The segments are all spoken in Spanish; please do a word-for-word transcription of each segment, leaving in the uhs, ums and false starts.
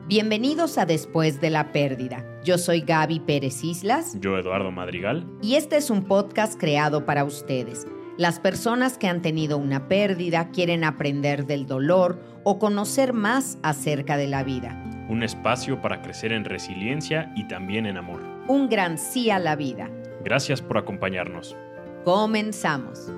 Bienvenidos a Después de la Pérdida. Yo soy Gaby Pérez Islas. Yo, Eduardo Madrigal. Y este es un podcast creado para ustedes. Las personas que han tenido una pérdida, quieren aprender del dolor o conocer más acerca de la vida. Un espacio para crecer en resiliencia y también en amor. Un gran sí a la vida. Gracias por acompañarnos. Comenzamos.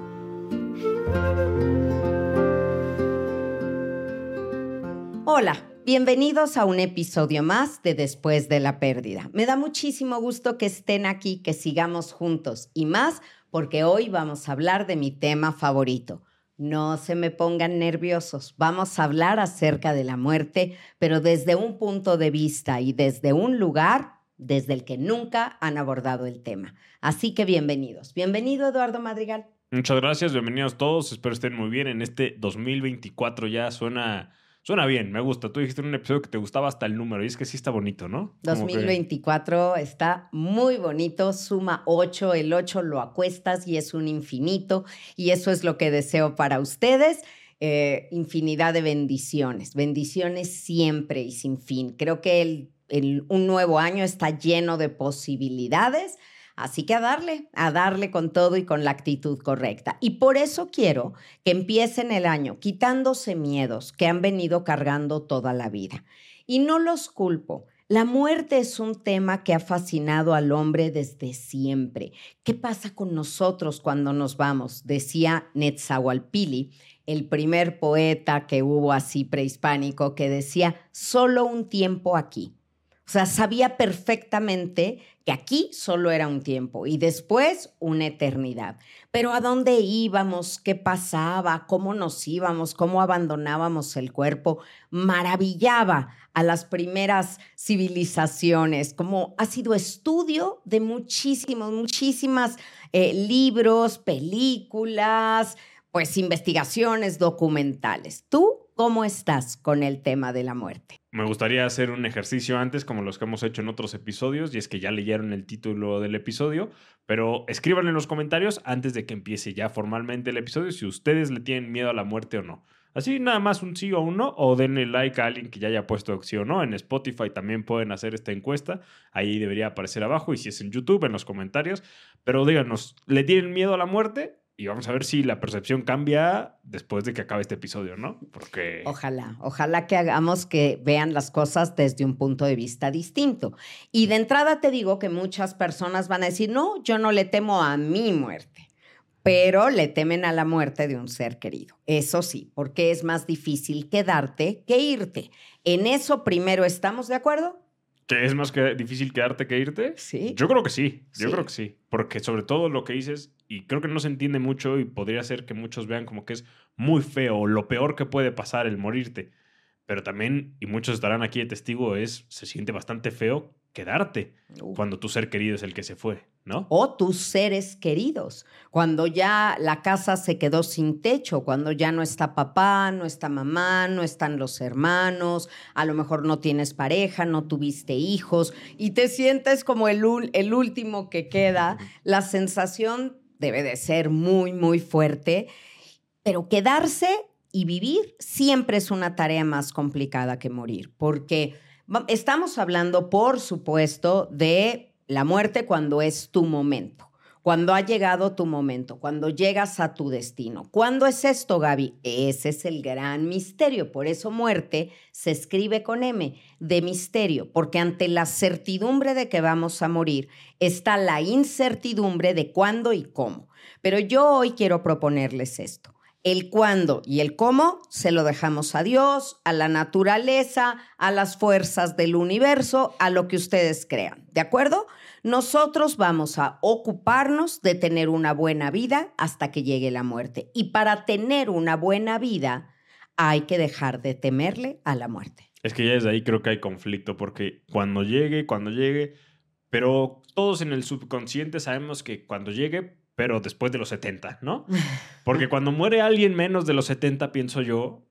Hola. Bienvenidos a un episodio más de Después de la Pérdida. Me da muchísimo gusto que estén aquí, que sigamos juntos y más porque hoy vamos a hablar de mi tema favorito. No se me pongan nerviosos, vamos a hablar acerca de la muerte, pero desde un punto de vista y desde un lugar desde el que nunca han abordado el tema. Así que bienvenidos. Bienvenido, Eduardo Madrigal. Muchas gracias, bienvenidos todos. Espero estén muy bien en este dos mil veinticuatro. Ya suena... Suena bien, me gusta. Tú dijiste en un episodio que te gustaba hasta el número y es que sí está bonito, ¿no? dos mil veinticuatro que... está muy bonito, suma ocho, el ocho lo acuestas y es un infinito y eso es lo que deseo para ustedes. Eh, infinidad de bendiciones, bendiciones siempre y sin fin. Creo que el, el, un nuevo año está lleno de posibilidades. Así que a darle, a darle con todo y con la actitud correcta. Y por eso quiero que empiecen el año quitándose miedos que han venido cargando toda la vida. Y no los culpo. La muerte es un tema que ha fascinado al hombre desde siempre. ¿Qué pasa con nosotros cuando nos vamos? Decía Netzahualpili, el primer poeta que hubo así prehispánico, que decía, solo un tiempo aquí. O sea, sabía perfectamente que aquí solo era un tiempo y después una eternidad. Pero ¿a dónde íbamos? ¿Qué pasaba? ¿Cómo nos íbamos? ¿Cómo abandonábamos el cuerpo? Maravillaba a las primeras civilizaciones. Como ha sido estudio de muchísimos, muchísimas eh, libros, películas, pues investigaciones documentales. ¿Tú cómo estás con el tema de la muerte? Me gustaría hacer un ejercicio antes, como los que hemos hecho en otros episodios, y es que ya leyeron el título del episodio, pero escriban en los comentarios antes de que empiece ya formalmente el episodio si ustedes le tienen miedo a la muerte o no. Así nada más un sí o un no, o denle like a alguien que ya haya puesto sí o no. En Spotify también pueden hacer esta encuesta, ahí debería aparecer abajo, y si es en YouTube, en los comentarios. Pero díganos, ¿le tienen miedo a la muerte? Y vamos a ver si la percepción cambia después de que acabe este episodio, ¿no? Porque... Ojalá, ojalá que hagamos que vean las cosas desde un punto de vista distinto. Y de entrada te digo que muchas personas van a decir, no, yo no le temo a mi muerte, pero le temen a la muerte de un ser querido. Eso sí, porque es más difícil quedarte que irte. En eso primero, ¿estamos de acuerdo? ¿Que es más que difícil quedarte que irte? Sí. Yo creo que sí, yo sí. creo que sí. Porque sobre todo lo que dices, y creo que no se entiende mucho y podría ser que muchos vean como que es muy feo, lo peor que puede pasar el morirte. Pero también, y muchos estarán aquí de testigo, es, se siente bastante feo quedarte uh. cuando tu ser querido es el que se fue, ¿no? O tus seres queridos, cuando ya la casa se quedó sin techo, cuando ya no está papá, no está mamá, no están los hermanos, a lo mejor no tienes pareja, no tuviste hijos y te sientes como el, el último que queda. La sensación debe de ser muy, muy fuerte, pero quedarse y vivir siempre es una tarea más complicada que morir, porque estamos hablando, por supuesto, de la muerte cuando es tu momento, cuando ha llegado tu momento, cuando llegas a tu destino. ¿Cuándo es esto, Gaby? Ese es el gran misterio. Por eso muerte se escribe con M, de misterio, porque ante la certidumbre de que vamos a morir está la incertidumbre de cuándo y cómo. Pero yo hoy quiero proponerles esto. El cuándo y el cómo se lo dejamos a Dios, a la naturaleza, a las fuerzas del universo, a lo que ustedes crean, ¿de acuerdo? Nosotros vamos a ocuparnos de tener una buena vida hasta que llegue la muerte. Y para tener una buena vida hay que dejar de temerle a la muerte. Es que ya desde ahí creo que hay conflicto, porque cuando llegue, cuando llegue, pero todos en el subconsciente sabemos que cuando llegue... pero después de los setenta, ¿no? Porque cuando muere alguien menos de los setenta, pienso yo,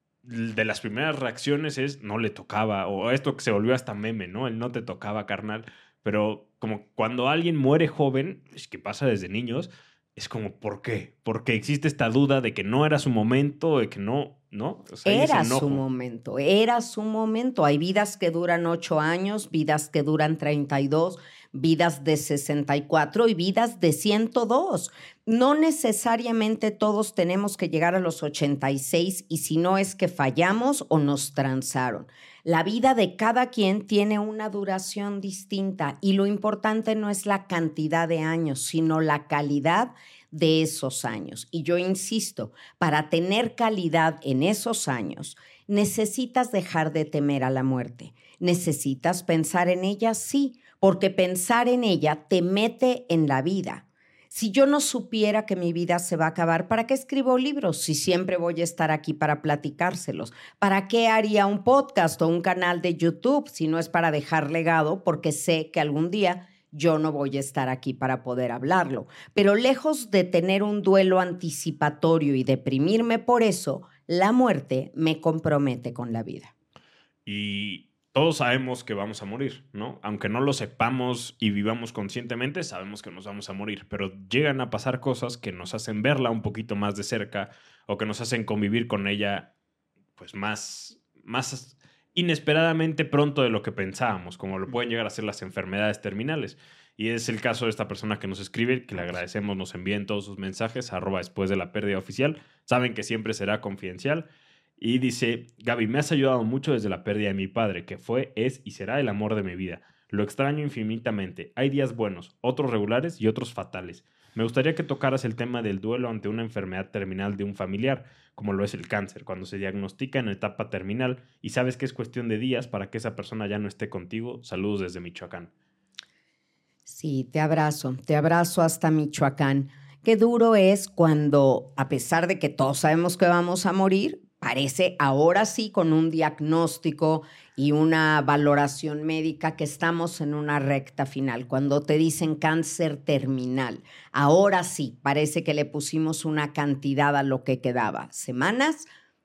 de las primeras reacciones es no le tocaba, o esto que se volvió hasta meme, ¿no? El no te tocaba, carnal. Pero como cuando alguien muere joven, es que pasa desde niños, es como, ¿por qué? Porque existe esta duda de que no era su momento, de que no, ¿no? O sea, era su momento, era su momento. Hay vidas que duran ocho años, vidas que duran treinta y dos, vidas de sesenta y cuatro y vidas de ciento dos. No necesariamente todos tenemos que llegar a los ochenta y seis y si no es que fallamos o nos transaron. La vida de cada quien tiene una duración distinta y lo importante no es la cantidad de años, sino la calidad de esos años. Y yo insisto, para tener calidad en esos años, necesitas dejar de temer a la muerte. ¿Necesitas pensar en ella? Sí, porque pensar en ella te mete en la vida. Si yo no supiera que mi vida se va a acabar, ¿para qué escribo libros si siempre voy a estar aquí para platicárselos? ¿Para qué haría un podcast o un canal de YouTube si no es para dejar legado? Porque sé que algún día yo no voy a estar aquí para poder hablarlo. Pero lejos de tener un duelo anticipatorio y deprimirme por eso, la muerte me compromete con la vida. Y todos sabemos que vamos a morir, ¿no? Aunque no lo sepamos y vivamos conscientemente, sabemos que nos vamos a morir, pero llegan a pasar cosas que nos hacen verla un poquito más de cerca o que nos hacen convivir con ella pues más, más inesperadamente pronto de lo que pensábamos, como lo pueden llegar a ser las enfermedades terminales. Y es el caso de esta persona que nos escribe, que le agradecemos, nos envíen todos sus mensajes, arroba después de la pérdida oficial. Saben que siempre será confidencial. Y dice, Gaby, me has ayudado mucho desde la pérdida de mi padre, que fue, es y será el amor de mi vida. Lo extraño infinitamente. Hay días buenos, otros regulares y otros fatales. Me gustaría que tocaras el tema del duelo ante una enfermedad terminal de un familiar, como lo es el cáncer, cuando se diagnostica en etapa terminal y sabes que es cuestión de días para que esa persona ya no esté contigo. Saludos desde Michoacán. Sí, te abrazo, te abrazo hasta Michoacán. Qué duro es cuando, a pesar de que todos sabemos que vamos a morir, parece ahora sí con un diagnóstico y una valoración médica que estamos en una recta final. Cuando te dicen cáncer terminal, ahora sí parece que le pusimos una cantidad a lo que quedaba. Semanas,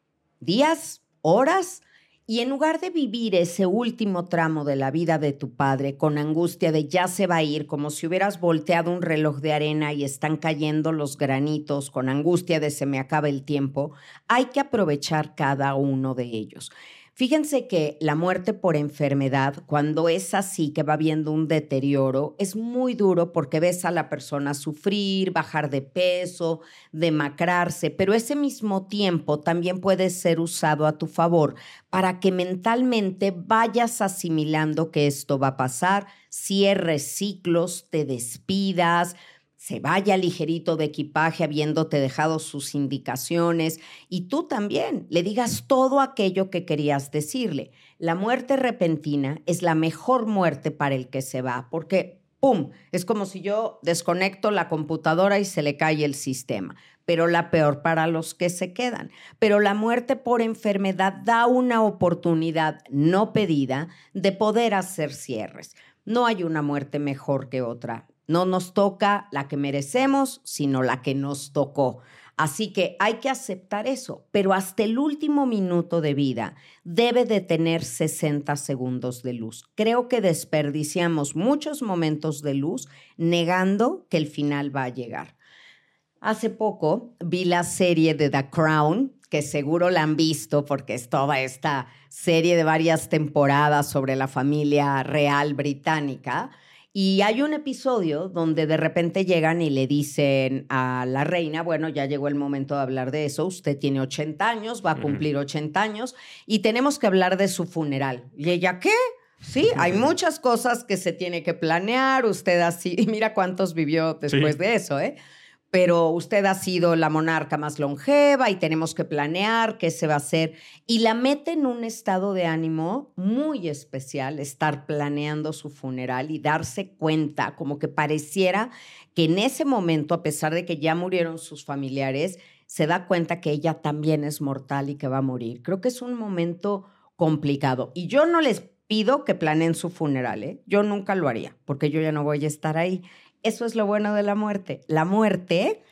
días, horas. Y en lugar de vivir ese último tramo de la vida de tu padre con angustia de ya se va a ir, como si hubieras volteado un reloj de arena y están cayendo los granitos, con angustia de se me acaba el tiempo, hay que aprovechar cada uno de ellos. Fíjense que la muerte por enfermedad, cuando es así, que va viendo un deterioro, es muy duro porque ves a la persona sufrir, bajar de peso, demacrarse, pero ese mismo tiempo también puede ser usado a tu favor para que mentalmente vayas asimilando que esto va a pasar, cierres ciclos, te despidas, se vaya ligerito de equipaje habiéndote dejado sus indicaciones y tú también le digas todo aquello que querías decirle. La muerte repentina es la mejor muerte para el que se va, porque ¡pum! Es como si yo desconecto la computadora y se le cae el sistema, pero la peor para los que se quedan. Pero la muerte por enfermedad da una oportunidad no pedida de poder hacer cierres. No hay una muerte mejor que otra. No nos toca la que merecemos, sino la que nos tocó. Así que hay que aceptar eso, pero hasta el último minuto de vida debe de tener sesenta segundos de luz. Creo que desperdiciamos muchos momentos de luz negando que el final va a llegar. Hace poco vi la serie de The Crown, que seguro la han visto porque es toda esta serie de varias temporadas sobre la familia real británica. Y hay un episodio donde de repente llegan y le dicen a la reina, bueno, ya llegó el momento de hablar de eso, usted tiene ochenta años, va a cumplir ochenta años y tenemos que hablar de su funeral. ¿Y ella qué? Sí, hay muchas cosas que se tiene que planear, usted así, y mira cuántos vivió después sí. de eso, ¿eh? Pero usted ha sido la monarca más longeva y tenemos que planear qué se va a hacer. Y la mete en un estado de ánimo muy especial, estar planeando su funeral y darse cuenta, como que pareciera que en ese momento, a pesar de que ya murieron sus familiares, se da cuenta que ella también es mortal y que va a morir. Creo que es un momento complicado. Y yo no les pido que planeen su funeral, ¿eh? Yo nunca lo haría, porque yo ya no voy a estar ahí. Eso es lo bueno de la muerte. La muerte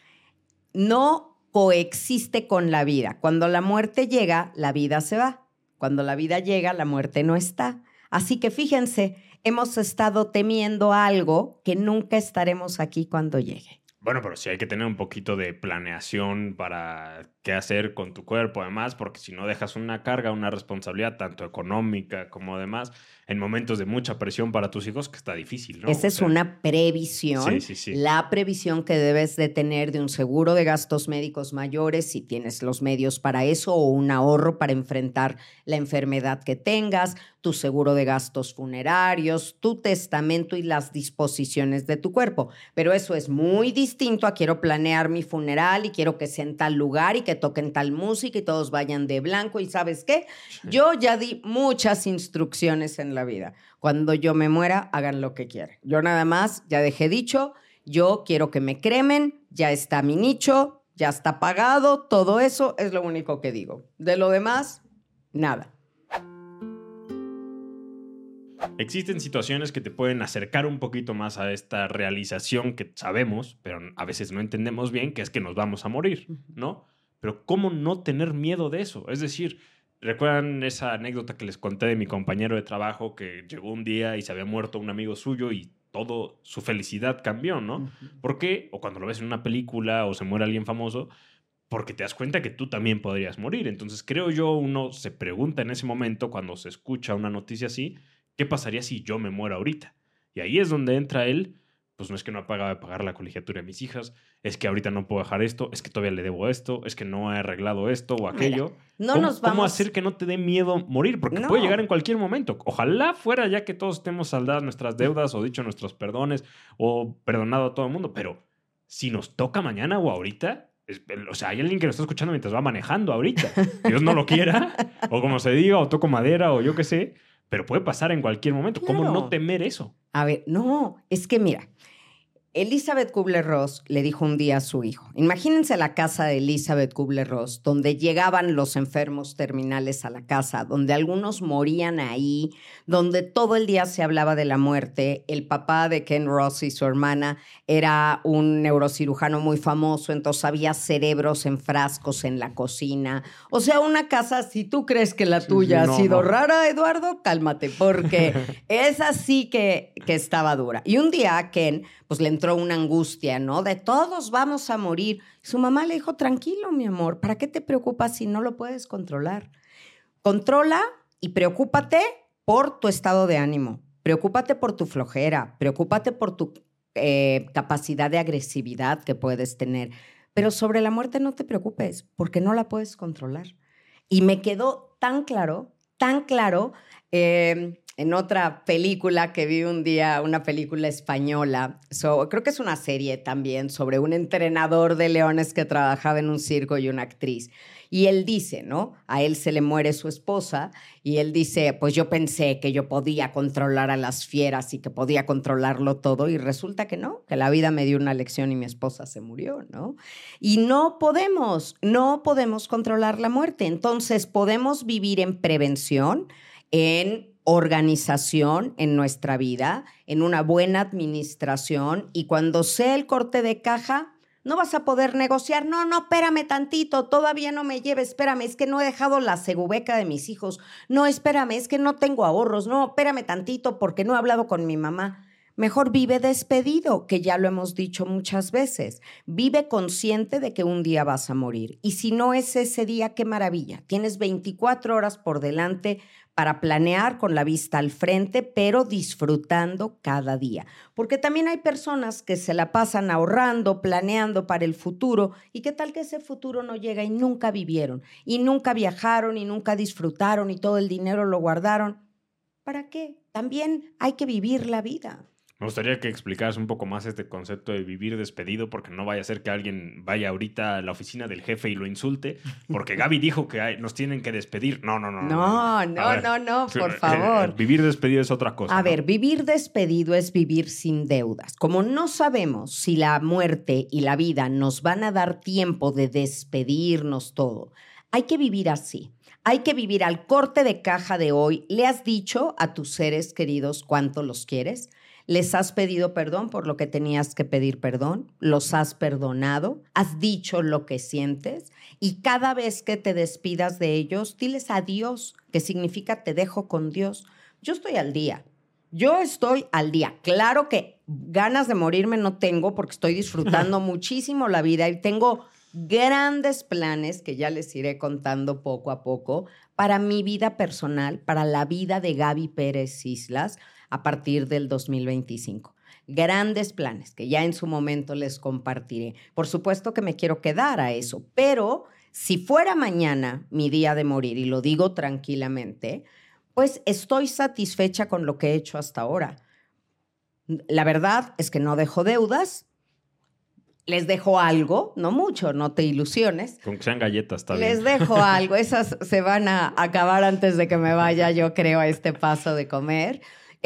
no coexiste con la vida. Cuando la muerte llega, la vida se va. Cuando la vida llega, la muerte no está. Así que fíjense, hemos estado temiendo algo que nunca estaremos aquí cuando llegue. Bueno, pero sí hay que tener un poquito de planeación para qué hacer con tu cuerpo, además, porque si no dejas una carga, una responsabilidad, tanto económica como demás, en momentos de mucha presión para tus hijos, que está difícil, ¿no? Esa O es sea, una previsión, sí, sí, sí. la previsión que debes de tener de un seguro de gastos médicos mayores, si tienes los medios para eso, o un ahorro para enfrentar la enfermedad que tengas, tu seguro de gastos funerarios, tu testamento y las disposiciones de tu cuerpo. Pero eso es muy distinto a quiero planear mi funeral y quiero que sea en tal lugar y que toquen tal música y todos vayan de blanco. ¿Y sabes qué? Sí. Yo ya di muchas instrucciones en la vida. Cuando yo me muera, hagan lo que quieran. Yo nada más, ya dejé dicho, yo quiero que me cremen, ya está mi nicho, ya está pagado, todo eso es lo único que digo. De lo demás, nada. Existen situaciones que te pueden acercar un poquito más a esta realización que sabemos, pero a veces no entendemos bien, que es que nos vamos a morir, ¿no? Pero ¿cómo no tener miedo de eso? Es decir, ¿recuerdan esa anécdota que les conté de mi compañero de trabajo que llegó un día y se había muerto un amigo suyo y todo su felicidad cambió, ¿no? Uh-huh. ¿Por qué? O cuando lo ves en una película o se muere alguien famoso, porque te das cuenta que tú también podrías morir. Entonces, creo yo, uno se pregunta en ese momento, cuando se escucha una noticia así, ¿qué pasaría si yo me muero ahorita? Y ahí es donde entra él, pues no es que no he pagado de pagar la colegiatura de mis hijas, es que ahorita no puedo dejar esto, es que todavía le debo esto, es que no he arreglado esto o aquello. Mira, no ¿Cómo, nos vamos... ¿Cómo hacer que no te dé miedo morir? Porque no. puede llegar en cualquier momento. Ojalá fuera ya que todos estemos saldadas nuestras deudas o dicho nuestros perdones o perdonado a todo el mundo, pero si nos toca mañana o ahorita... O sea, hay alguien que lo está escuchando mientras va manejando ahorita. Dios no lo quiera, o como se diga, o toco madera, o yo qué sé, pero puede pasar en cualquier momento. Claro. ¿Cómo no temer eso? A ver, no, es que mira, Elizabeth Kubler-Ross le dijo un día a su hijo, imagínense la casa de Elizabeth Kubler-Ross, donde llegaban los enfermos terminales a la casa, donde algunos morían ahí, donde todo el día se hablaba de la muerte. El papá de Ken Ross y su hermana era un neurocirujano muy famoso, entonces había cerebros en frascos en la cocina. O sea, una casa, si tú crees que la Sí, tuya sí, no, ha sido no. rara, Eduardo, cálmate, porque es así que, que estaba dura. Y un día a Ken pues le entró una angustia, ¿no? De todos vamos a morir. Su mamá le dijo, tranquilo, mi amor, ¿para qué te preocupas si no lo puedes controlar? Controla y preocúpate por tu estado de ánimo. Preocúpate por tu flojera. Preocúpate por tu eh, capacidad de agresividad que puedes tener. Pero sobre la muerte no te preocupes, porque no la puedes controlar. Y me quedó tan claro, tan claro... Eh, en otra película que vi un día, una película española, so, creo que es una serie también sobre un entrenador de leones que trabajaba en un circo y una actriz. Y él dice, ¿no? A él se le muere su esposa y él dice, pues yo pensé que yo podía controlar a las fieras y que podía controlarlo todo y resulta que no, que la vida me dio una lección y mi esposa se murió, ¿no? Y no podemos, no podemos controlar la muerte. Entonces podemos vivir en prevención, en organización en nuestra vida, en una buena administración, y cuando sea el corte de caja, no vas a poder negociar. No, no, espérame tantito, todavía no me lleves, espérame, es que no he dejado la segubeca de mis hijos. No, espérame, es que no tengo ahorros. No, espérame tantito porque no he hablado con mi mamá. Mejor vive despedido, que ya lo hemos dicho muchas veces. Vive consciente de que un día vas a morir. Y si no es ese día, qué maravilla. Tienes veinticuatro horas por delante para planear con la vista al frente, pero disfrutando cada día. Porque también hay personas que se la pasan ahorrando, planeando para el futuro. ¿Y qué tal que ese futuro no llega y nunca vivieron? Y nunca viajaron y nunca disfrutaron y todo el dinero lo guardaron. ¿Para qué? También hay que vivir la vida. Me gustaría que explicaras un poco más este concepto de vivir despedido, porque no vaya a ser que alguien vaya ahorita a la oficina del jefe y lo insulte, porque Gaby dijo que hay, nos tienen que despedir. No, no, no. No, no, ver, no, no, por eh, favor. Eh, vivir despedido es otra cosa. A ¿no? ver, vivir despedido es vivir sin deudas. Como no sabemos si la muerte y la vida nos van a dar tiempo de despedirnos todo, hay que vivir así. Hay que vivir al corte de caja de hoy. ¿Le has dicho a tus seres queridos cuánto los quieres? ¿Les has pedido perdón por lo que tenías que pedir perdón? ¿Los has perdonado? ¿Has dicho lo que sientes? Y cada vez que te despidas de ellos, diles adiós, que significa te dejo con Dios. Yo estoy al día. Yo estoy al día. Claro que ganas de morirme no tengo porque estoy disfrutando muchísimo la vida y tengo grandes planes que ya les iré contando poco a poco para mi vida personal, para la vida de Gaby Pérez Islas a partir del dos mil veinticinco. Grandes planes que ya en su momento les compartiré. Por supuesto que me quiero quedar a eso, pero si fuera mañana mi día de morir, y lo digo tranquilamente, pues estoy satisfecha con lo que he hecho hasta ahora. La verdad es que no dejo deudas, les dejo algo, no mucho, no te ilusiones. Con que sean galletas, está Les bien. dejo algo, esas se van a acabar antes de que me vaya, yo creo, a este paso de comer.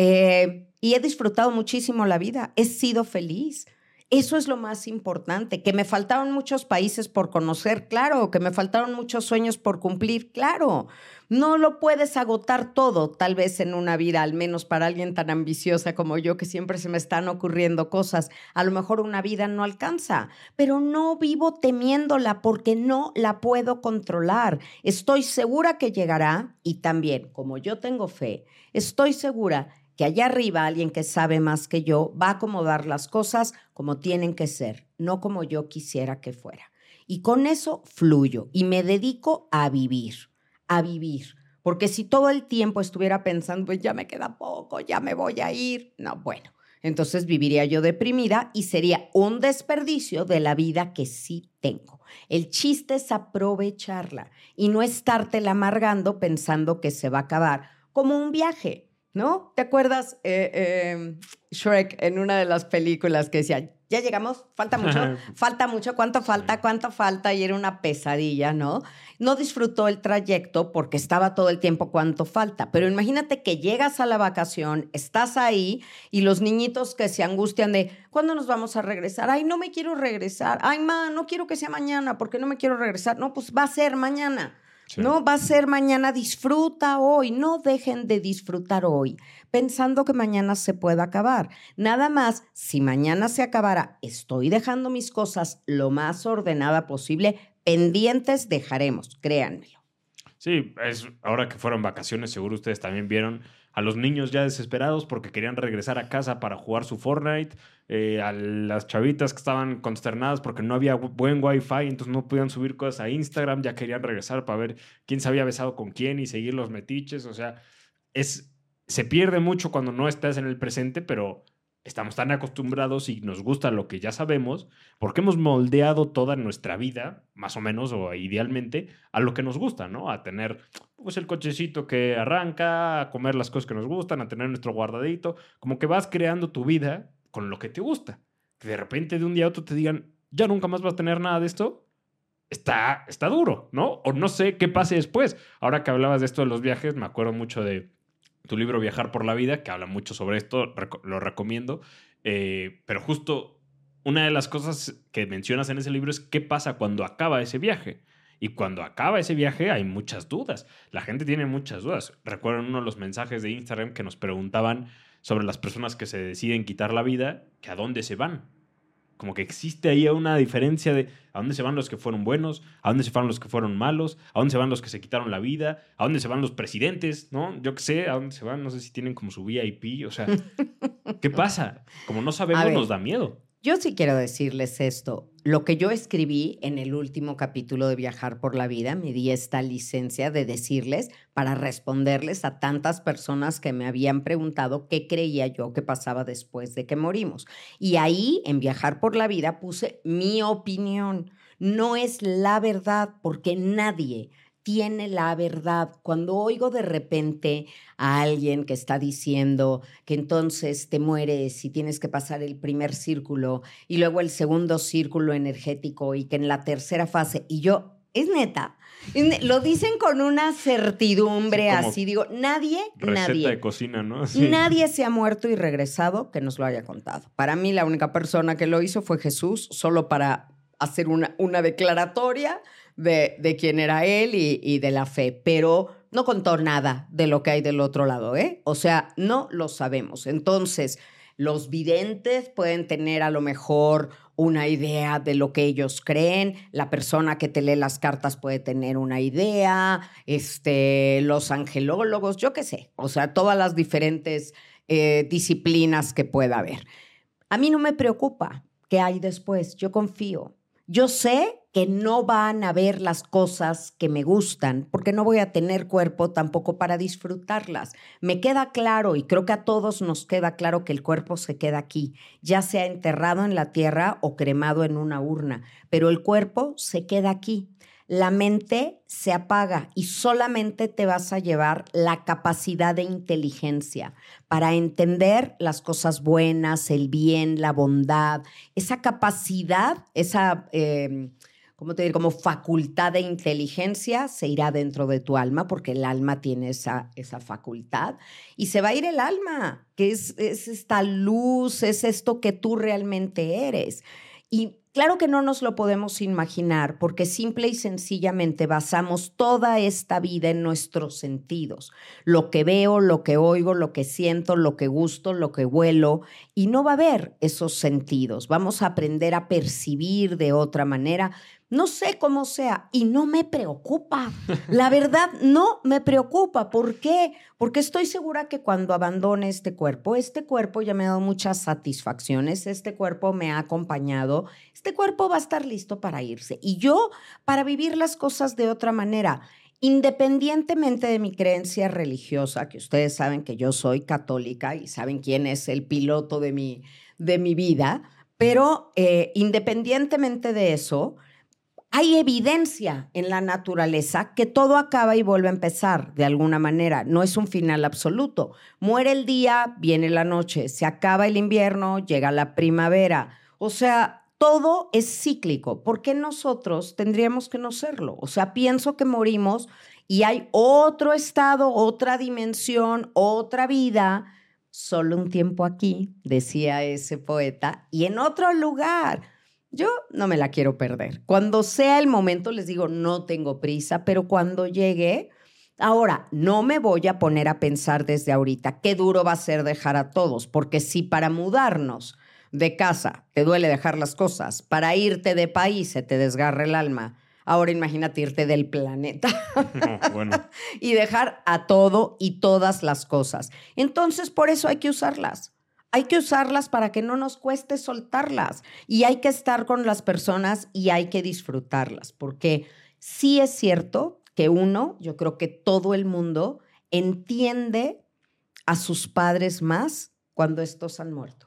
Eh, y he disfrutado muchísimo la vida, he sido feliz. Eso es lo más importante, que me faltaron muchos países por conocer, claro, que me faltaron muchos sueños por cumplir, claro. No lo puedes agotar todo, tal vez en una vida, al menos para alguien tan ambiciosa como yo, que siempre se me están ocurriendo cosas. A lo mejor una vida no alcanza, pero no vivo temiéndola porque no la puedo controlar. Estoy segura que llegará y también, como yo tengo fe, estoy segura que allá arriba alguien que sabe más que yo va a acomodar las cosas como tienen que ser, no como yo quisiera que fuera. Y con eso fluyo y me dedico a vivir, a vivir. Porque si todo el tiempo estuviera pensando, pues ya me queda poco, ya me voy a ir, no, bueno, entonces viviría yo deprimida y sería un desperdicio de la vida que sí tengo. El chiste es aprovecharla y no estártela amargando pensando que se va a acabar como un viaje. ¿No? ¿Te acuerdas eh, eh, Shrek en una de las películas que decía, ya llegamos, falta mucho, falta mucho, ¿cuánto falta? ¿Cuánto falta? Y era una pesadilla, ¿no? No disfrutó el trayecto porque estaba todo el tiempo cuánto falta. Pero imagínate que llegas a la vacación, estás ahí y los niñitos que se angustian de, ¿cuándo nos vamos a regresar? Ay, no me quiero regresar. Ay, ma, no quiero que sea mañana porque no me quiero regresar. No, pues va a ser mañana. Sí. No, va a ser mañana, disfruta hoy, no dejen de disfrutar hoy, pensando que mañana se puede acabar. Nada más, si mañana se acabara, estoy dejando mis cosas lo más ordenada posible, pendientes dejaremos, créanmelo. Sí, es, ahora que fueron vacaciones, seguro ustedes también vieron a los niños ya desesperados porque querían regresar a casa para jugar su Fortnite, eh, a las chavitas que estaban consternadas porque no había buen wifi, entonces no podían subir cosas a Instagram, ya querían regresar para ver quién se había besado con quién y seguir los metiches. O sea, es, se pierde mucho cuando no estás en el presente, pero estamos tan acostumbrados y nos gusta lo que ya sabemos porque hemos moldeado toda nuestra vida, más o menos o idealmente, a lo que nos gusta, ¿no? A tener pues el cochecito que arranca, a comer las cosas que nos gustan, a tener nuestro guardadito. Como que vas creando tu vida con lo que te gusta. Que de repente de un día a otro te digan, ya nunca más vas a tener nada de esto. Está, está duro, ¿no? O no sé qué pase después. Ahora que hablabas de esto de los viajes, me acuerdo mucho de tu libro Viajar por la Vida, que habla mucho sobre esto, lo recomiendo. Eh, pero justo una de las cosas que mencionas en ese libro es qué pasa cuando acaba ese viaje. Y cuando acaba ese viaje hay muchas dudas. La gente tiene muchas dudas. Recuerdo uno de los mensajes de Instagram que nos preguntaban sobre las personas que se deciden quitar la vida, que a dónde se van. Como que existe ahí una diferencia de a dónde se van los que fueron buenos, a dónde se van los que fueron malos, a dónde se van los que se quitaron la vida, a dónde se van los presidentes, ¿no? Yo qué sé, a dónde se van, no sé si tienen como su V I P, o sea, ¿qué pasa? Como no sabemos, nos da miedo. Yo sí quiero decirles esto. Lo que yo escribí en el último capítulo de Viajar por la Vida, me di esta licencia de decirles para responderles a tantas personas que me habían preguntado qué creía yo que pasaba después de que morimos. Y ahí, en Viajar por la Vida, puse mi opinión. No es la verdad, porque nadie tiene la verdad. Cuando oigo de repente a alguien que está diciendo que entonces te mueres y tienes que pasar el primer círculo y luego el segundo círculo energético y que en la tercera fase, y yo, es neta, lo dicen con una certidumbre, sí, así, digo, nadie, receta nadie. de cocina, ¿no? Sí. Nadie se ha muerto y regresado que nos lo haya contado. Para mí la única persona que lo hizo fue Jesús, solo para hacer una, una declaratoria de, de quién era él y, y de la fe, pero no contó nada de lo que hay del otro lado, ¿eh? O sea, no lo sabemos. Entonces, los videntes pueden tener a lo mejor una idea de lo que ellos creen, la persona que te lee las cartas puede tener una idea, este, los angelólogos, yo qué sé, o sea, todas las diferentes eh, disciplinas que pueda haber. A mí no me preocupa qué hay después, yo confío. Yo sé que no van a ver las cosas que me gustan, porque no voy a tener cuerpo tampoco para disfrutarlas. Me queda claro, y creo que a todos nos queda claro, que el cuerpo se queda aquí, ya sea enterrado en la tierra o cremado en una urna, pero el cuerpo se queda aquí. La mente se apaga y solamente te vas a llevar la capacidad de inteligencia para entender las cosas buenas, el bien, la bondad, esa capacidad, esa, eh, ¿cómo te diré? Como facultad de inteligencia se irá dentro de tu alma, porque el alma tiene esa, esa facultad, y se va a ir el alma, que es, es esta luz, es esto que tú realmente eres. Y claro que no nos lo podemos imaginar, porque simple y sencillamente basamos toda esta vida en nuestros sentidos. Lo que veo, lo que oigo, lo que siento, lo que gusto, lo que huelo, y no va a haber esos sentidos. Vamos a aprender a percibir de otra manera. No sé cómo sea y no me preocupa. La verdad, no me preocupa. ¿Por qué? Porque estoy segura que cuando abandone este cuerpo, este cuerpo ya me ha dado muchas satisfacciones, este cuerpo me ha acompañado, este cuerpo va a estar listo para irse. Y yo, para vivir las cosas de otra manera, independientemente de mi creencia religiosa, que ustedes saben que yo soy católica y saben quién es el piloto de mi, de mi vida, pero eh, independientemente de eso, hay evidencia en la naturaleza que todo acaba y vuelve a empezar de alguna manera. No es un final absoluto. Muere el día, viene la noche, se acaba el invierno, llega la primavera. O sea, todo es cíclico. ¿Por qué nosotros tendríamos que no serlo? O sea, pienso que morimos y hay otro estado, otra dimensión, otra vida, solo un tiempo aquí, decía ese poeta, y en otro lugar. Yo no me la quiero perder. Cuando sea el momento, les digo, no tengo prisa, pero cuando llegue, ahora, no me voy a poner a pensar desde ahorita qué duro va a ser dejar a todos, porque si para mudarnos de casa te duele dejar las cosas, para irte de país se te desgarra el alma, ahora imagínate irte del planeta. No, bueno. Y dejar a todo y todas las cosas. Entonces, por eso hay que usarlas. Hay que usarlas para que no nos cueste soltarlas, y hay que estar con las personas y hay que disfrutarlas, porque sí es cierto que uno, yo creo que todo el mundo entiende a sus padres más cuando estos han muerto.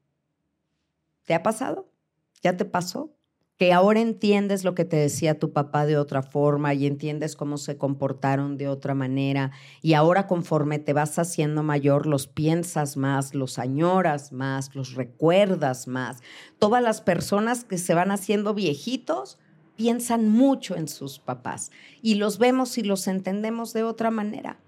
¿Te ha pasado? ¿Ya te pasó? Que ahora entiendes lo que te decía tu papá de otra forma y entiendes cómo se comportaron de otra manera, y ahora conforme te vas haciendo mayor los piensas más, los añoras más, los recuerdas más. Todas las personas que se van haciendo viejitos piensan mucho en sus papás y los vemos y los entendemos de otra manera.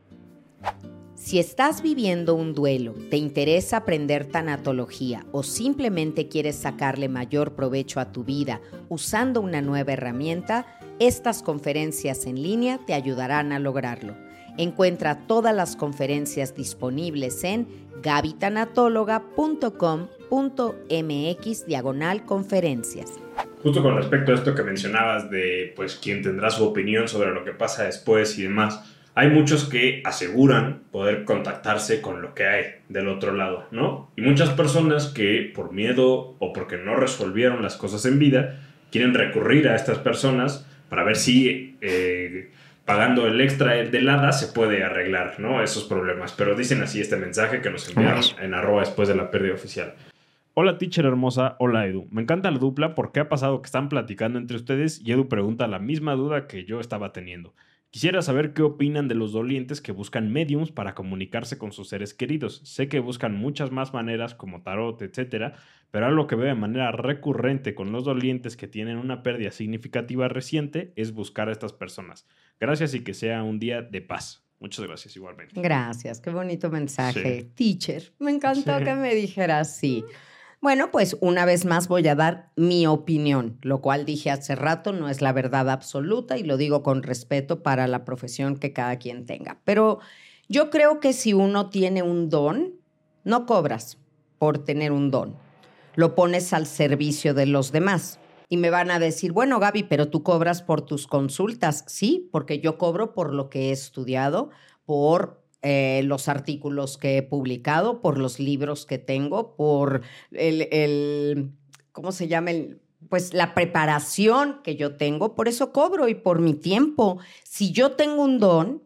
Si estás viviendo un duelo, te interesa aprender tanatología o simplemente quieres sacarle mayor provecho a tu vida usando una nueva herramienta, estas conferencias en línea te ayudarán a lograrlo. Encuentra todas las conferencias disponibles en gabytanatóloga punto com punto mx diagonal conferencias. Justo con respecto a esto que mencionabas de pues quién tendrá su opinión sobre lo que pasa después y demás, hay muchos que aseguran poder contactarse con lo que hay del otro lado, ¿no? Y muchas personas que por miedo o porque no resolvieron las cosas en vida, quieren recurrir a estas personas para ver si eh, pagando el extra del hada se puede arreglar, ¿no? Esos problemas. Pero dicen así este mensaje que nos enviaron en arroba después de la pérdida oficial. Hola, teacher hermosa. Hola, Edu. Me encanta la dupla porque ha pasado que están platicando entre ustedes y Edu pregunta la misma duda que yo estaba teniendo. Quisiera saber qué opinan de los dolientes que buscan mediums para comunicarse con sus seres queridos. Sé que buscan muchas más maneras como tarot, etcétera, pero algo que veo de manera recurrente con los dolientes que tienen una pérdida significativa reciente es buscar a estas personas. Gracias y que sea un día de paz. Muchas gracias igualmente. Gracias, qué bonito mensaje. Sí. Teacher, me encantó Sí. que me dijeras sí. Bueno, pues una vez más voy a dar mi opinión, lo cual dije hace rato, no es la verdad absoluta y lo digo con respeto para la profesión que cada quien tenga. Pero yo creo que si uno tiene un don, no cobras por tener un don, lo pones al servicio de los demás. Y me van a decir, bueno, Gaby, pero tú cobras por tus consultas. Sí, porque yo cobro por lo que he estudiado, por eh, los artículos que he publicado, por los libros que tengo, por el, el ¿cómo se llama? El, pues la preparación que yo tengo, por eso cobro y por mi tiempo. Si yo tengo un don,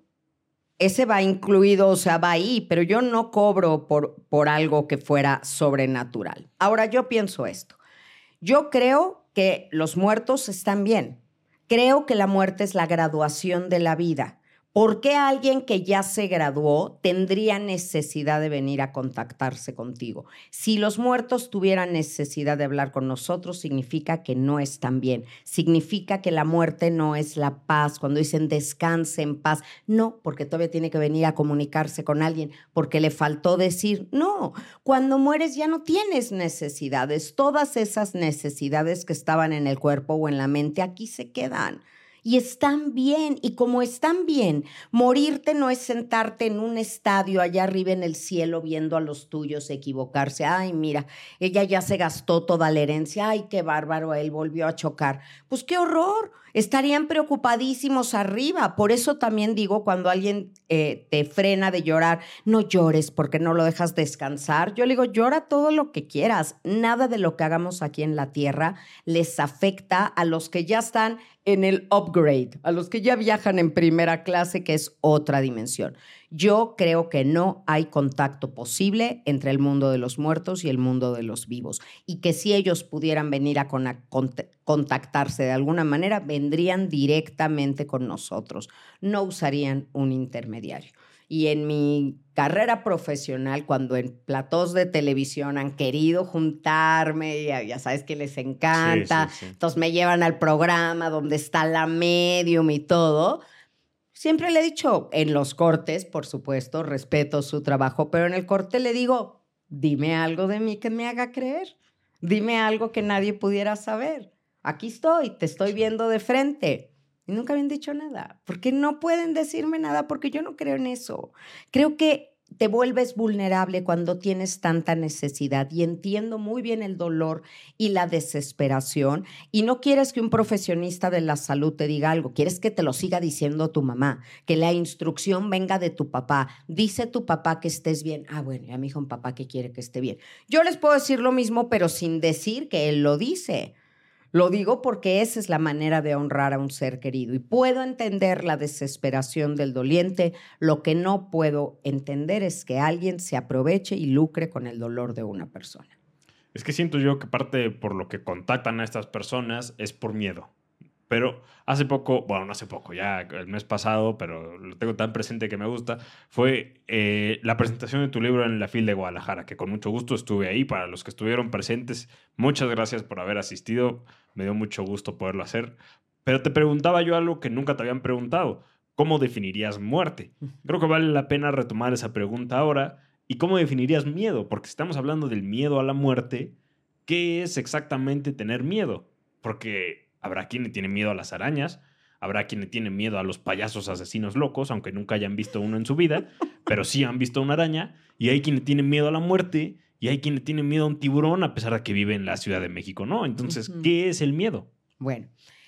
ese va incluido, o sea, va ahí, pero yo no cobro por, por algo que fuera sobrenatural. Ahora, yo pienso esto. Yo creo que los muertos están bien. Creo que la muerte es la graduación de la vida. ¿Por qué alguien que ya se graduó tendría necesidad de venir a contactarse contigo? Si los muertos tuvieran necesidad de hablar con nosotros, significa que no están bien. Significa que la muerte no es la paz. Cuando dicen descanse en paz, no, porque todavía tiene que venir a comunicarse con alguien, porque le faltó decir, no, cuando mueres ya no tienes necesidades. Todas esas necesidades que estaban en el cuerpo o en la mente aquí se quedan. Y están bien, y como están bien, morirte no es sentarte en un estadio allá arriba en el cielo viendo a los tuyos equivocarse. Ay, mira, ella ya se gastó toda la herencia. Ay, qué bárbaro, él volvió a chocar. Pues qué horror, estarían preocupadísimos arriba. Por eso también digo, cuando alguien eh, te frena de llorar, no llores porque no lo dejas descansar. Yo le digo, llora todo lo que quieras. Nada de lo que hagamos aquí en la tierra les afecta a los que ya están en el upgrade, a los que ya viajan en primera clase, que es otra dimensión. Yo creo que no hay contacto posible entre el mundo de los muertos y el mundo de los vivos, y que si ellos pudieran venir a contactarse de alguna manera, vendrían directamente con nosotros, no usarían un intermediario. Y en mi carrera profesional, cuando en platós de televisión han querido juntarme, ya, ya sabes que les encanta, sí, sí, sí. Entonces me llevan al programa donde está la medium y todo. Siempre le he dicho, en los cortes, por supuesto, respeto su trabajo, pero en el corte le digo, dime algo de mí que me haga creer. Dime algo que nadie pudiera saber. Aquí estoy, te estoy viendo de frente. Y nunca habían dicho nada. ¿Por qué no pueden decirme nada? Porque yo no creo en eso. Creo que te vuelves vulnerable cuando tienes tanta necesidad, y entiendo muy bien el dolor y la desesperación, y no quieres que un profesionista de la salud te diga algo, quieres que te lo siga diciendo tu mamá, que la instrucción venga de tu papá. Dice tu papá que estés bien. Ah, bueno, ya me dijo un papá que quiere que esté bien. Yo les puedo decir lo mismo, pero sin decir que él lo dice. Lo digo porque esa es la manera de honrar a un ser querido, y puedo entender la desesperación del doliente. Lo que no puedo entender es que alguien se aproveche y lucre con el dolor de una persona. Es que siento yo que parte por lo que contactan a estas personas es por miedo. Pero hace poco, bueno, no hace poco, ya el mes pasado, pero lo tengo tan presente que me gusta, fue eh, la presentación de tu libro en la FIL de Guadalajara, que con mucho gusto estuve ahí. Para los que estuvieron presentes, muchas gracias por haber asistido. Me dio mucho gusto poderlo hacer. Pero te preguntaba yo algo que nunca te habían preguntado. ¿Cómo definirías muerte? Creo que vale la pena retomar esa pregunta ahora. ¿Y cómo definirías miedo? Porque si estamos hablando del miedo a la muerte, ¿qué es exactamente tener miedo? Porque habrá quien le tiene miedo a las arañas, habrá quien le tiene miedo a los payasos asesinos locos, aunque nunca hayan visto uno en su vida, pero sí han visto una araña, y hay quien le tiene miedo a la muerte, y hay quien le tiene miedo a un tiburón, a pesar de que vive en la Ciudad de México, ¿no? Entonces, uh-huh. ¿Qué es el miedo? Bueno,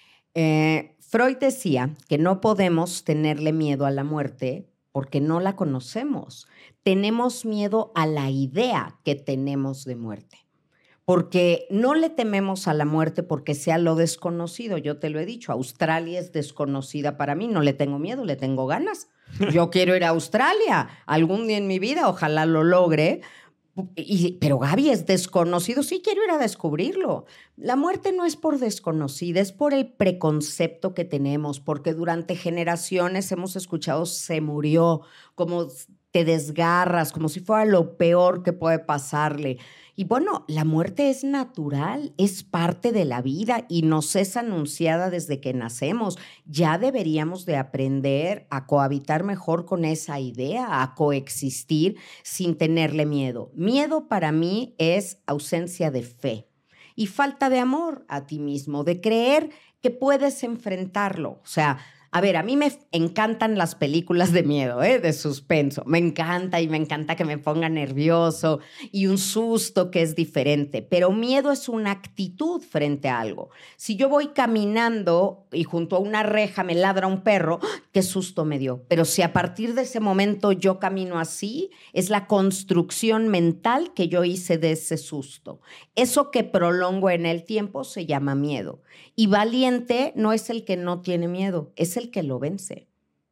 eh, Freud decía que no podemos tenerle miedo a la muerte porque no la conocemos. Tenemos miedo a la idea que tenemos de muerte. Porque no le tememos a la muerte porque sea lo desconocido. Yo te lo he dicho, Australia es desconocida para mí. No le tengo miedo, le tengo ganas. Yo quiero ir a Australia algún día en mi vida, ojalá lo logre. Y, pero Gaby, es desconocido. Sí, quiero ir a descubrirlo. La muerte no es por desconocida, es por el preconcepto que tenemos, porque durante generaciones hemos escuchado se murió, como te desgarras, como si fuera lo peor que puede pasarle. Y bueno, la muerte es natural, es parte de la vida y nos es anunciada desde que nacemos. Ya deberíamos de aprender a cohabitar mejor con esa idea, a coexistir sin tenerle miedo. Miedo para mí es ausencia de fe y falta de amor a ti mismo, de creer que puedes enfrentarlo. O sea, A ver, a mí me encantan las películas de miedo, ¿eh? De suspenso. Me encanta y me encanta que me ponga nervioso y un susto que es diferente. Pero miedo es una actitud frente a algo. Si yo voy caminando y junto a una reja me ladra un perro, qué susto me dio. Pero si a partir de ese momento yo camino así, es la construcción mental que yo hice de ese susto. Eso que prolongo en el tiempo se llama miedo. Y valiente no es el que no tiene miedo, es el que lo vence.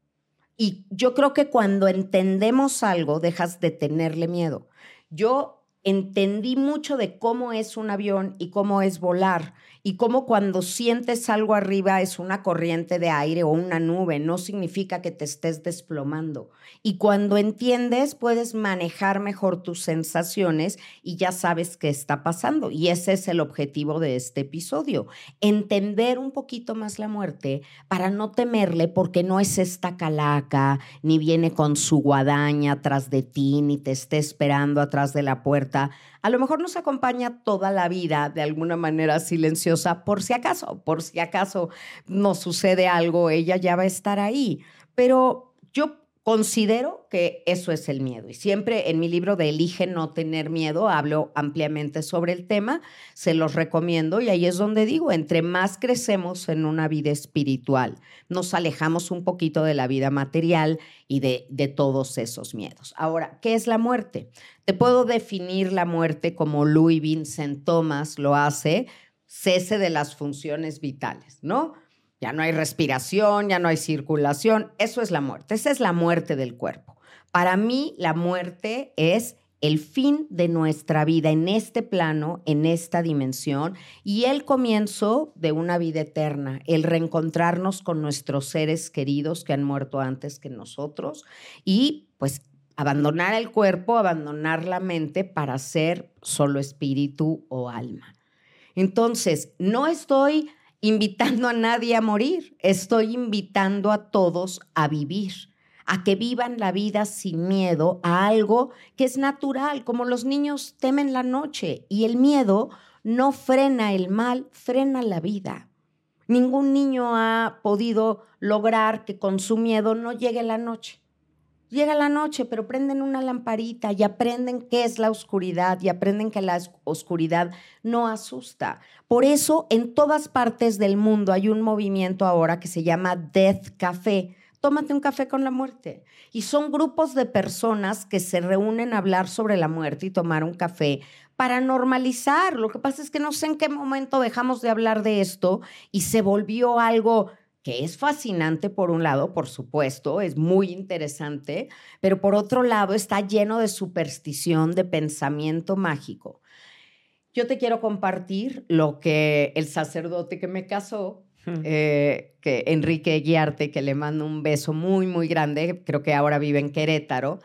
Y yo creo que cuando entendemos algo, dejas de tenerle miedo. Yo entendí mucho de cómo es un avión y cómo es volar y cómo cuando sientes algo arriba es una corriente de aire o una nube, no significa que te estés desplomando. Y cuando entiendes, puedes manejar mejor tus sensaciones y ya sabes qué está pasando. Y ese es el objetivo de este episodio, entender un poquito más la muerte para no temerle, porque no es esta calaca, ni viene con su guadaña atrás de ti, ni te esté esperando atrás de la puerta. A lo mejor nos acompaña toda la vida de alguna manera silenciosa, por si acaso, por si acaso nos sucede algo, ella ya va a estar ahí. Pero yo considero que eso es el miedo. Y siempre en mi libro de Elige no tener miedo hablo ampliamente sobre el tema, se los recomiendo y ahí es donde digo, entre más crecemos en una vida espiritual, nos alejamos un poquito de la vida material y de, de todos esos miedos. Ahora, ¿qué es la muerte? Te puedo definir la muerte como Louis Vincent Thomas lo hace, cese de las funciones vitales, ¿no? Ya no hay respiración, ya no hay circulación. Eso es la muerte. Esa es la muerte del cuerpo. Para mí, la muerte es el fin de nuestra vida en este plano, en esta dimensión, y el comienzo de una vida eterna, el reencontrarnos con nuestros seres queridos que han muerto antes que nosotros y, pues, abandonar el cuerpo, abandonar la mente para ser solo espíritu o alma. Entonces, no estoy invitando a nadie a morir, estoy invitando a todos a vivir, a que vivan la vida sin miedo a algo que es natural, como los niños temen la noche y el miedo no frena el mal, frena la vida. Ningún niño ha podido lograr que con su miedo no llegue la noche. Llega la noche, pero prenden una lamparita y aprenden qué es la oscuridad y aprenden que la oscuridad no asusta. Por eso, en todas partes del mundo hay un movimiento ahora que se llama Death Café. Tómate un café con la muerte. Y son grupos de personas que se reúnen a hablar sobre la muerte y tomar un café para normalizar. Lo que pasa es que no sé en qué momento dejamos de hablar de esto y se volvió algo que es fascinante por un lado, por supuesto, es muy interesante, pero por otro lado está lleno de superstición, de pensamiento mágico. Yo te quiero compartir lo que el sacerdote que me casó, hmm. eh, que Enrique Guiarte, que le mando un beso muy, muy grande, creo que ahora vive en Querétaro,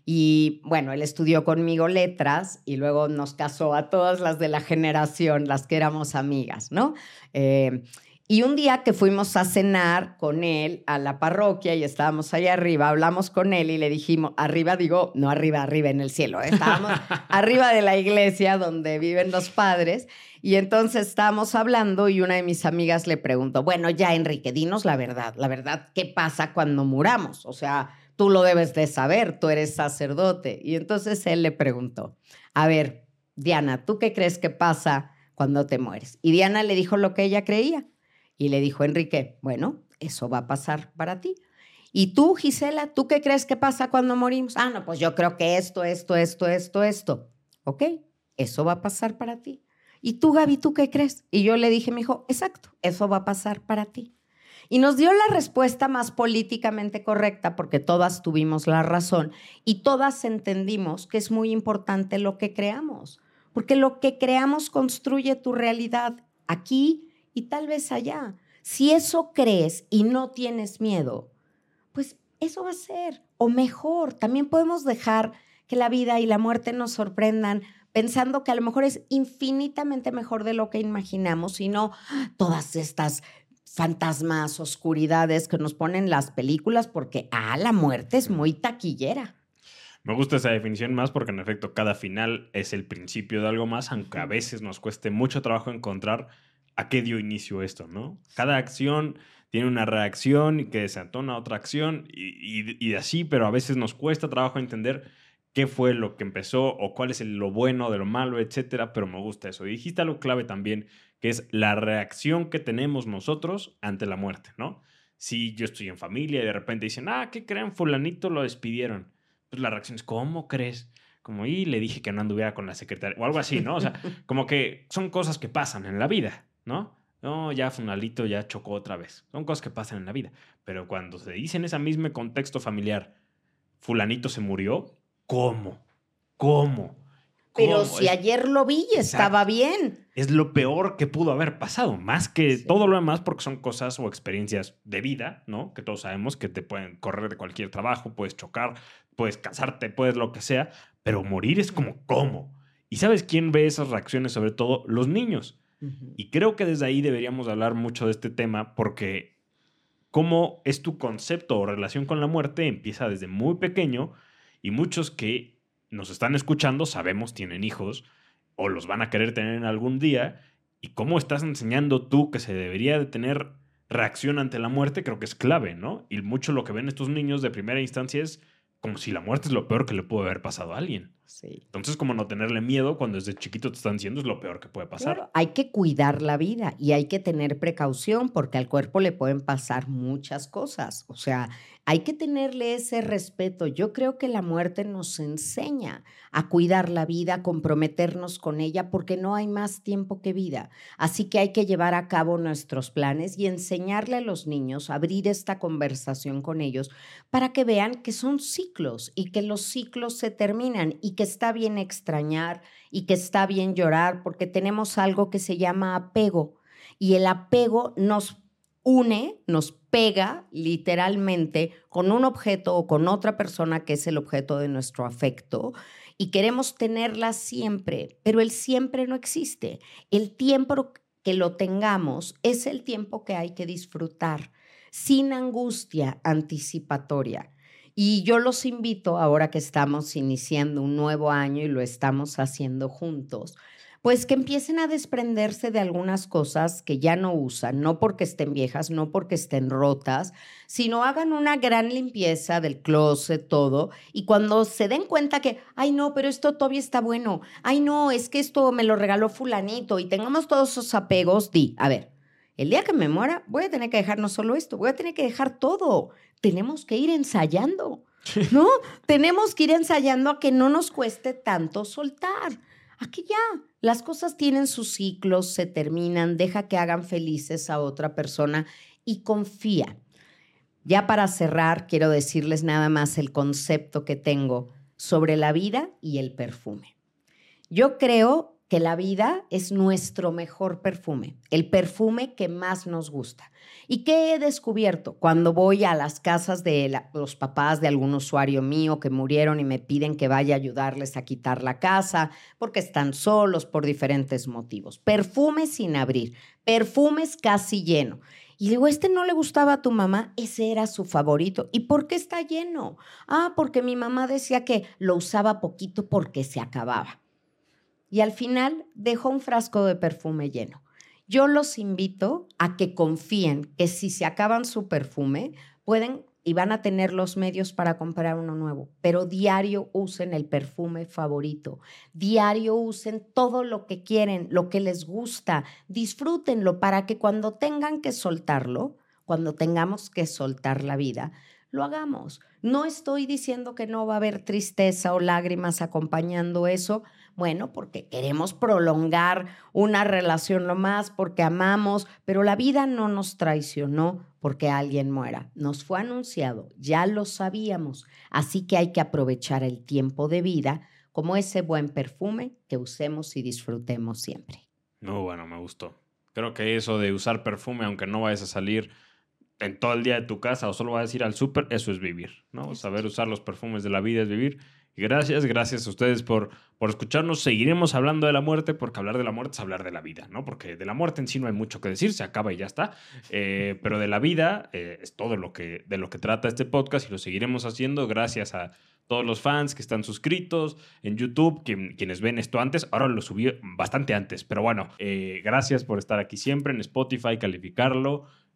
y bueno, él estudió conmigo letras y luego nos casó a todas las de la generación, las que éramos amigas, ¿no? Eh, Y un día que fuimos a cenar con él a la parroquia y estábamos ahí arriba, hablamos con él y le dijimos, arriba digo, no arriba, arriba en el cielo, ¿eh? Estábamos arriba de la iglesia donde viven los padres y entonces estábamos hablando y una de mis amigas le preguntó, bueno, ya Enrique, dinos la verdad, la verdad, ¿qué pasa cuando muramos? O sea, tú lo debes de saber, tú eres sacerdote. Y entonces él le preguntó, a ver, Diana, ¿tú qué crees que pasa cuando te mueres? Y Diana le dijo lo que ella creía. Y le dijo Enrique, bueno, eso va a pasar para ti. ¿Y tú, Gisela, tú qué crees que pasa cuando morimos? Ah, no, pues yo creo que esto, esto, esto, esto, esto. Ok, eso va a pasar para ti. ¿Y tú, Gaby, tú qué crees? Y yo le dije, mijo, exacto, eso va a pasar para ti. Y nos dio la respuesta más políticamente correcta porque todas tuvimos la razón y todas entendimos que es muy importante lo que creamos, porque lo que creamos construye tu realidad aquí y tal vez allá. Si eso crees y no tienes miedo, pues eso va a ser. O mejor, también podemos dejar que la vida y la muerte nos sorprendan pensando que a lo mejor es infinitamente mejor de lo que imaginamos y no todas estas fantasmas, oscuridades que nos ponen las películas porque, ah, la muerte es muy taquillera. Me gusta esa definición más porque en efecto cada final es el principio de algo más, aunque a veces nos cueste mucho trabajo encontrar a qué dio inicio esto, ¿no? Cada acción tiene una reacción y que desatona otra acción y, y, y así, pero a veces nos cuesta trabajo entender qué fue lo que empezó o cuál es el, lo bueno de lo malo, etcétera, pero me gusta eso. Y dijiste algo clave también, que es la reacción que tenemos nosotros ante la muerte, ¿no? Si yo estoy en familia y de repente dicen, ah, ¿qué creen? Fulanito lo despidieron. Pues la reacción es, ¿cómo crees? Como, y le dije que no anduviera con la secretaria, o algo así, ¿no? O sea, como que son cosas que pasan en la vida, ¿no? No, ya Funalito ya chocó otra vez. Son cosas que pasan en la vida. Pero cuando se dice en ese mismo contexto familiar, Fulanito se murió, ¿cómo? ¿Cómo? Pero ¿Cómo? si Es, ayer lo vi, estaba exacto. bien. Es lo peor que pudo haber pasado, más que Sí. todo lo demás, porque son cosas o experiencias de vida, ¿no? Que todos sabemos que te pueden correr de cualquier trabajo, puedes chocar, puedes casarte, puedes lo que sea, pero morir es como, ¿cómo? ¿Y sabes quién ve esas reacciones? Sobre todo los niños. Ujú. Y creo que desde ahí deberíamos hablar mucho de este tema, porque cómo es tu concepto o relación con la muerte empieza desde muy pequeño, y muchos que nos están escuchando sabemos tienen hijos o los van a querer tener en algún día, y cómo estás enseñando tú que se debería de tener reacción ante la muerte creo que es clave, ¿no? Y mucho lo que ven estos niños de primera instancia es como si la muerte es lo peor que le puede haber pasado a alguien. Sí. Entonces, como no tenerle miedo cuando desde chiquito te están diciendo es lo peor que puede pasar. Claro, hay que cuidar la vida y hay que tener precaución porque al cuerpo le pueden pasar muchas cosas. O sea, hay que tenerle ese respeto. Yo creo que la muerte nos enseña a cuidar la vida, a comprometernos con ella, porque no hay más tiempo que vida. Así que hay que llevar a cabo nuestros planes y enseñarle a los niños, abrir esta conversación con ellos para que vean que son ciclos y que los ciclos se terminan y que está bien extrañar y que está bien llorar porque tenemos algo que se llama apego y el apego nos une, nos pega literalmente con un objeto o con otra persona que es el objeto de nuestro afecto y queremos tenerla siempre, pero el siempre no existe. El tiempo que lo tengamos es el tiempo que hay que disfrutar sin angustia anticipatoria. Y yo los invito, ahora que estamos iniciando un nuevo año y lo estamos haciendo juntos, pues que empiecen a desprenderse de algunas cosas que ya no usan, no porque estén viejas, no porque estén rotas, sino hagan una gran limpieza del closet, todo, y cuando se den cuenta que, ay no, pero esto todavía está bueno, ay no, es que esto me lo regaló fulanito, y tengamos todos esos apegos, di, a ver, el día que me muera voy a tener que dejar no solo esto, voy a tener que dejar todo. Tenemos que ir ensayando, ¿no? Tenemos que ir ensayando a que no nos cueste tanto soltar. Aquí ya, las cosas tienen sus ciclos, se terminan, deja que hagan felices a otra persona y confía. Ya para cerrar, quiero decirles nada más el concepto que tengo sobre la vida y el perfume. Yo creo que la vida es nuestro mejor perfume, el perfume que más nos gusta. ¿Y qué he descubierto? Cuando voy a las casas de la, los papás de algún usuario mío que murieron y me piden que vaya a ayudarles a quitar la casa porque están solos por diferentes motivos. Perfume sin abrir, perfumes casi lleno. Y digo, ¿este no le gustaba a tu mamá? Ese era su favorito. ¿Y por qué está lleno? Ah, porque mi mamá decía que lo usaba poquito porque se acababa. Y al final dejó un frasco de perfume lleno. Yo los invito a que confíen que si se acaban su perfume, pueden y van a tener los medios para comprar uno nuevo, pero diario usen el perfume favorito, diario usen todo lo que quieren, lo que les gusta, disfrútenlo para que cuando tengan que soltarlo, cuando tengamos que soltar la vida, lo hagamos. No estoy diciendo que no va a haber tristeza o lágrimas acompañando eso, bueno, porque queremos prolongar una relación lo más, porque amamos, pero la vida no nos traicionó porque alguien muera. Nos fue anunciado, ya lo sabíamos, así que hay que aprovechar el tiempo de vida como ese buen perfume que usemos y disfrutemos siempre. No, bueno, me gustó. Creo que eso de usar perfume, aunque no vayas a salir en todo el día de tu casa o solo vayas a ir al súper, eso es vivir, ¿no? Saber usar los perfumes de la vida es vivir. Y gracias, gracias a ustedes por, por escucharnos. Seguiremos hablando de la muerte, porque hablar de la muerte es hablar de la vida, ¿no? Porque de la muerte en sí no hay mucho que decir, se acaba y ya está. Eh, pero de la vida eh, es todo lo que, de lo que trata este podcast y lo seguiremos haciendo gracias a todos los fans que están suscritos en YouTube, quien, quienes ven esto antes. Ahora lo subí bastante antes, pero bueno, eh, gracias por estar aquí siempre en Spotify, calificarlo.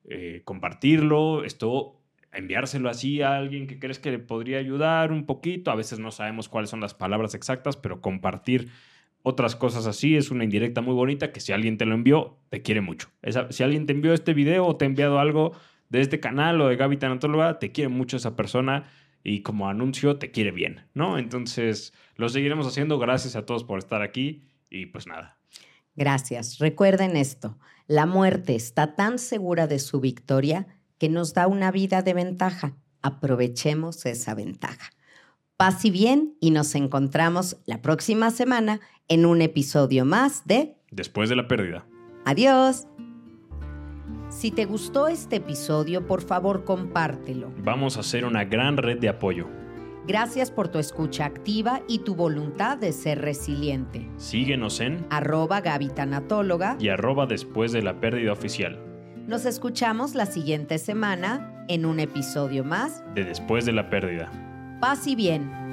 eh, compartirlo, esto, enviárselo así a alguien que crees que le podría ayudar un poquito. A veces no sabemos cuáles son las palabras exactas, pero compartir otras cosas así es una indirecta muy bonita que si alguien te lo envió, te quiere mucho. Esa, si alguien te envió este video o te ha enviado algo de este canal o de Gaby Tanatóloga, te quiere mucho esa persona y como anuncio te quiere bien, ¿no? Entonces lo seguiremos haciendo. Gracias a todos por estar aquí y pues nada. Gracias. Recuerden esto, la muerte está tan segura de su victoria que nos da una vida de ventaja. Aprovechemos esa ventaja. Paz y bien y nos encontramos la próxima semana en un episodio más de Después de la pérdida. Adiós. Si te gustó este episodio, por favor, compártelo. Vamos a hacer una gran red de apoyo. Gracias por tu escucha activa y tu voluntad de ser resiliente. Síguenos en arroba Gaby Tanatóloga y arroba Después de la Pérdida Oficial. Nos escuchamos la siguiente semana en un episodio más de Después de la Pérdida. Paz y bien.